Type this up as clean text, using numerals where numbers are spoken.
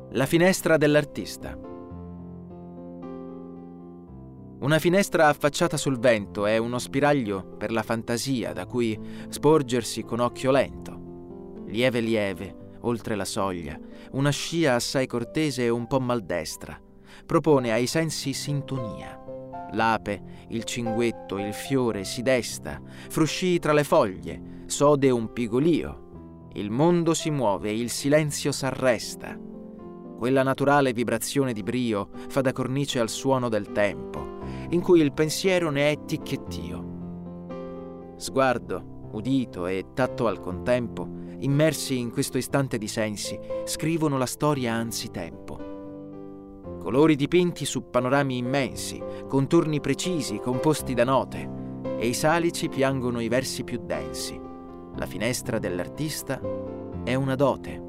La finestra dell'artista. Una finestra affacciata sul vento è uno spiraglio per la fantasia da cui sporgersi con occhio lento. Lieve lieve, oltre la soglia, una scia assai cortese e un po' maldestra, propone ai sensi sintonia. L'ape, il cinguetto, il fiore si desta, fruscii tra le foglie, sode un pigolio. Il mondo si muove, il silenzio s'arresta. Quella naturale vibrazione di brio fa da cornice al suono del tempo, in cui il pensiero ne è ticchettio. Sguardo, udito e tatto al contempo, immersi in questo istante di sensi, scrivono la storia anzitempo. Colori dipinti su panorami immensi, contorni precisi composti da note, e i salici piangono i versi più densi. La finestra dell'artista è una dote.